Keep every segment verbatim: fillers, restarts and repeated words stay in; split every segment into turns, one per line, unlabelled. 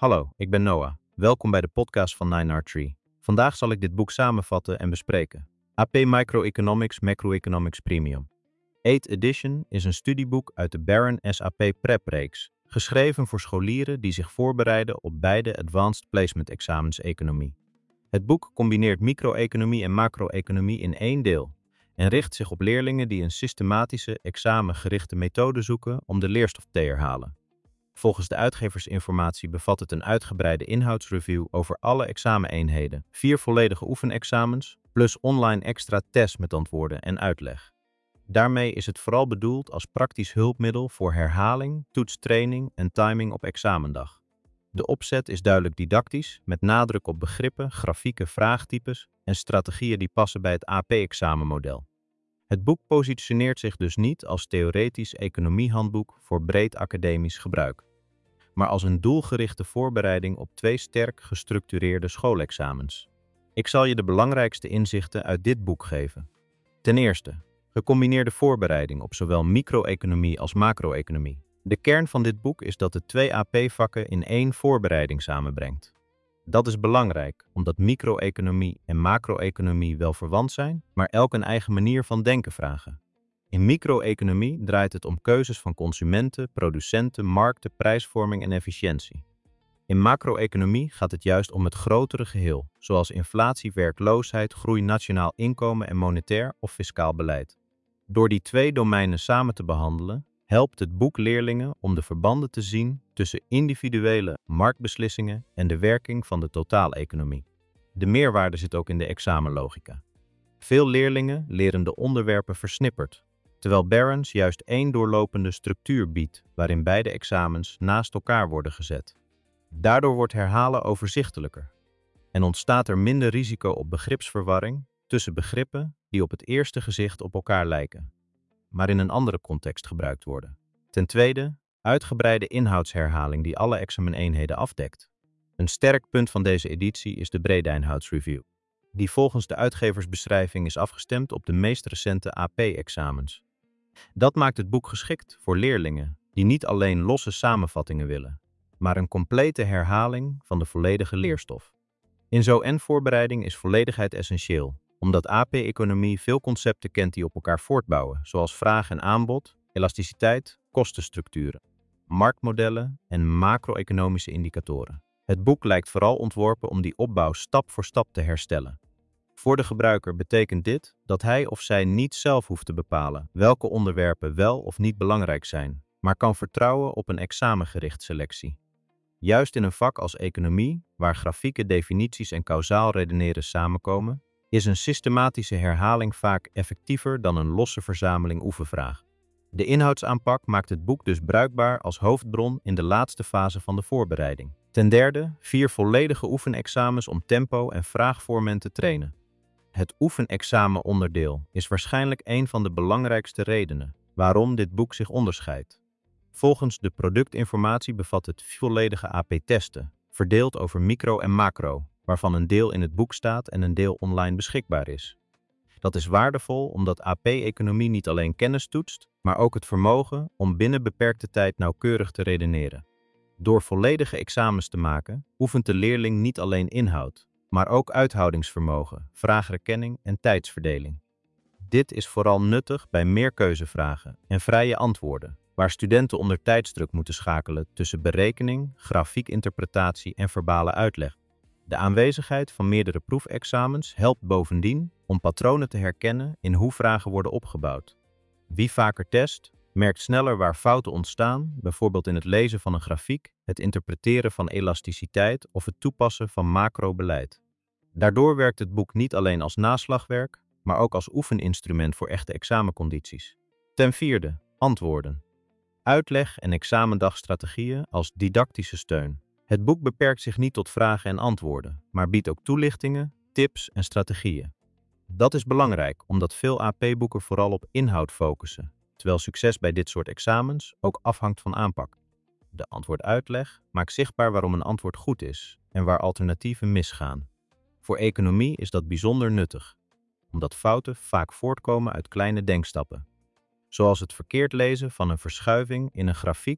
Hallo, ik ben Noah. Welkom bij de podcast van nine R Tree. Vandaag zal ik dit boek samenvatten en bespreken. A P Microeconomics Macroeconomics Premium. eighth Edition is een studieboek uit de Barron S A P Prep-reeks, geschreven voor scholieren die zich voorbereiden op beide Advanced Placement Examens Economie. Het boek combineert micro-economie en macro-economie in één deel en richt zich op leerlingen die een systematische, examengerichte methode zoeken om de leerstof te herhalen. Volgens de uitgeversinformatie bevat het een uitgebreide inhoudsreview over alle exameneenheden, vier volledige oefenexamens, plus online extra tests met antwoorden en uitleg. Daarmee is het vooral bedoeld als praktisch hulpmiddel voor herhaling, toetstraining en timing op examendag. De opzet is duidelijk didactisch, met nadruk op begrippen, grafieken, vraagtypes en strategieën die passen bij het A P-examenmodel. Het boek positioneert zich dus niet als theoretisch economiehandboek voor breed academisch gebruik, maar als een doelgerichte voorbereiding op twee sterk gestructureerde schoolexamens. Ik zal je de belangrijkste inzichten uit dit boek geven. Ten eerste, gecombineerde voorbereiding op zowel micro-economie als macro-economie. De kern van dit boek is dat de twee A P-vakken in één voorbereiding samenbrengt. Dat is belangrijk, omdat micro-economie en macro-economie wel verwant zijn, maar elk een eigen manier van denken vragen. In micro-economie draait het om keuzes van consumenten, producenten, markten, prijsvorming en efficiëntie. In macro-economie gaat het juist om het grotere geheel, zoals inflatie, werkloosheid, groei, nationaal inkomen en monetair of fiscaal beleid. Door die twee domeinen samen te behandelen, helpt het boek leerlingen om de verbanden te zien tussen individuele marktbeslissingen en de werking van de totaaleconomie. De meerwaarde zit ook in de examenlogica. Veel leerlingen leren de onderwerpen versnipperd, terwijl Barron's juist één doorlopende structuur biedt waarin beide examens naast elkaar worden gezet. Daardoor wordt herhalen overzichtelijker en ontstaat er minder risico op begripsverwarring tussen begrippen die op het eerste gezicht op elkaar lijken, maar in een andere context gebruikt worden. Ten tweede, uitgebreide inhoudsherhaling die alle exameneenheden afdekt. Een sterk punt van deze editie is de brede inhoudsreview, die volgens de uitgeversbeschrijving is afgestemd op de meest recente A P-examens. Dat maakt het boek geschikt voor leerlingen die niet alleen losse samenvattingen willen, maar een complete herhaling van de volledige leerstof. In zo'n voorbereiding is volledigheid essentieel, omdat A P-economie veel concepten kent die op elkaar voortbouwen, zoals vraag en aanbod, elasticiteit, kostenstructuren, marktmodellen en macro-economische indicatoren. Het boek lijkt vooral ontworpen om die opbouw stap voor stap te herstellen. Voor de gebruiker betekent dit dat hij of zij niet zelf hoeft te bepalen welke onderwerpen wel of niet belangrijk zijn, maar kan vertrouwen op een examengericht selectie. Juist in een vak als economie, waar grafieken, definities en kausaal redeneren samenkomen, is een systematische herhaling vaak effectiever dan een losse verzameling oefenvragen. De inhoudsaanpak maakt het boek dus bruikbaar als hoofdbron in de laatste fase van de voorbereiding. Ten derde, vier volledige oefenexamens om tempo en vraagvormen te trainen. Het oefenexamenonderdeel is waarschijnlijk een van de belangrijkste redenen waarom dit boek zich onderscheidt. Volgens de productinformatie bevat het volledige A P-testen, verdeeld over micro en macro, waarvan een deel in het boek staat en een deel online beschikbaar is. Dat is waardevol omdat A P-economie niet alleen kennis toetst, maar ook het vermogen om binnen beperkte tijd nauwkeurig te redeneren. Door volledige examens te maken, oefent de leerling niet alleen inhoud, maar ook uithoudingsvermogen, vraagherkenning en tijdsverdeling. Dit is vooral nuttig bij meerkeuzevragen en vrije antwoorden, waar studenten onder tijdsdruk moeten schakelen tussen berekening, grafiekinterpretatie en verbale uitleg. De aanwezigheid van meerdere proefexamens helpt bovendien om patronen te herkennen in hoe vragen worden opgebouwd. Wie vaker test, merkt sneller waar fouten ontstaan, bijvoorbeeld in het lezen van een grafiek, het interpreteren van elasticiteit of het toepassen van macrobeleid. Daardoor werkt het boek niet alleen als naslagwerk, maar ook als oefeninstrument voor echte examencondities. Ten vierde, antwoorden. Uitleg en examendagstrategieën als didactische steun. Het boek beperkt zich niet tot vragen en antwoorden, maar biedt ook toelichtingen, tips en strategieën. Dat is belangrijk, omdat veel A P-boeken vooral op inhoud focussen, terwijl succes bij dit soort examens ook afhangt van aanpak. De antwoorduitleg maakt zichtbaar waarom een antwoord goed is en waar alternatieven misgaan. Voor economie is dat bijzonder nuttig, omdat fouten vaak voortkomen uit kleine denkstappen, zoals het verkeerd lezen van een verschuiving in een grafiek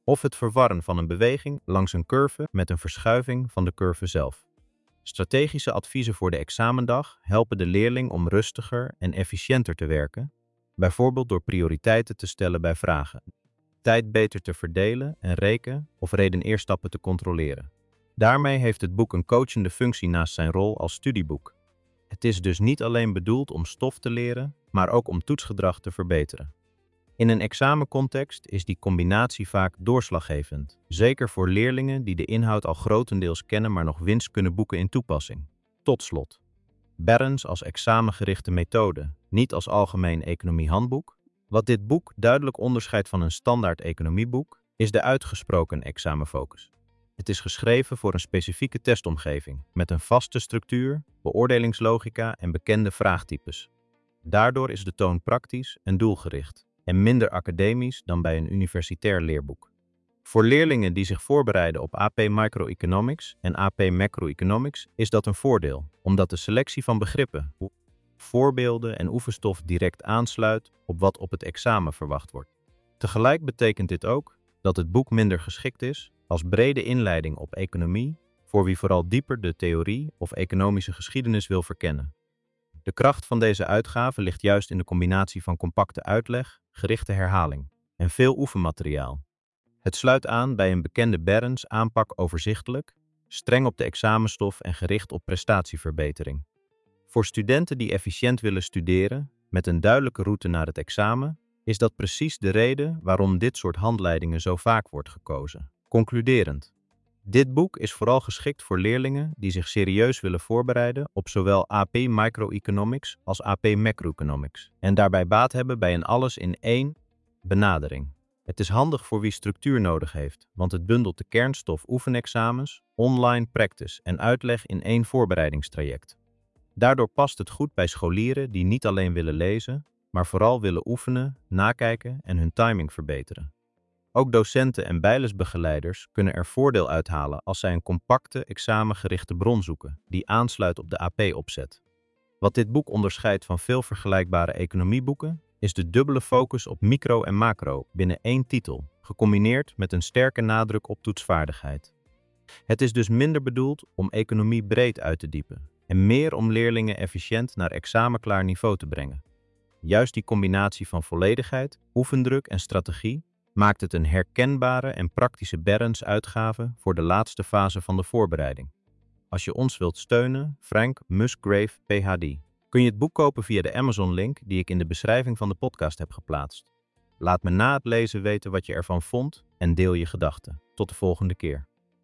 of het verwarren van een beweging langs een curve met een verschuiving van de curve zelf. Strategische adviezen voor de examendag helpen de leerling om rustiger en efficiënter te werken, bijvoorbeeld door prioriteiten te stellen bij vragen, tijd beter te verdelen en reken- of redeneerstappen te controleren. Daarmee heeft het boek een coachende functie naast zijn rol als studieboek. Het is dus niet alleen bedoeld om stof te leren, maar ook om toetsgedrag te verbeteren. In een examencontext is die combinatie vaak doorslaggevend, zeker voor leerlingen die de inhoud al grotendeels kennen, maar nog winst kunnen boeken in toepassing. Tot slot, Behrens als examengerichte methode, niet als algemeen economiehandboek. Wat dit boek duidelijk onderscheidt van een standaard economieboek, is de uitgesproken examenfocus. Het is geschreven voor een specifieke testomgeving, met een vaste structuur, beoordelingslogica en bekende vraagtypes. Daardoor is de toon praktisch en doelgericht, en minder academisch dan bij een universitair leerboek. Voor leerlingen die zich voorbereiden op A P Microeconomics en A P Macroeconomics is dat een voordeel, omdat de selectie van begrippen, voorbeelden en oefenstof direct aansluit op wat op het examen verwacht wordt. Tegelijk betekent dit ook dat het boek minder geschikt is als brede inleiding op economie voor wie vooral dieper de theorie of economische geschiedenis wil verkennen. De kracht van deze uitgave ligt juist in de combinatie van compacte uitleg, gerichte herhaling en veel oefenmateriaal. Het sluit aan bij een bekende Behrens aanpak overzichtelijk, streng op de examenstof en gericht op prestatieverbetering. Voor studenten die efficiënt willen studeren, met een duidelijke route naar het examen, is dat precies de reden waarom dit soort handleidingen zo vaak wordt gekozen. Concluderend. Dit boek is vooral geschikt voor leerlingen die zich serieus willen voorbereiden op zowel A P Microeconomics als A P Macroeconomics en daarbij baat hebben bij een alles-in-één benadering. Het is handig voor wie structuur nodig heeft, want het bundelt de kernstof oefenexamens, online practice en uitleg in één voorbereidingstraject. Daardoor past het goed bij scholieren die niet alleen willen lezen, maar vooral willen oefenen, nakijken en hun timing verbeteren. Ook docenten en bijlesbegeleiders kunnen er voordeel uithalen als zij een compacte, examengerichte bron zoeken, die aansluit op de A P-opzet. Wat dit boek onderscheidt van veel vergelijkbare economieboeken, is de dubbele focus op micro en macro binnen één titel, gecombineerd met een sterke nadruk op toetsvaardigheid. Het is dus minder bedoeld om economie breed uit te diepen en meer om leerlingen efficiënt naar examenklaar niveau te brengen. Juist die combinatie van volledigheid, oefendruk en strategie maakt het een herkenbare en praktische Behrens-uitgave voor de laatste fase van de voorbereiding. Als je ons wilt steunen, Frank Musgrave, P H D, kun je het boek kopen via de Amazon-link die ik in de beschrijving van de podcast heb geplaatst. Laat me na het lezen weten wat je ervan vond en deel je gedachten. Tot de volgende keer.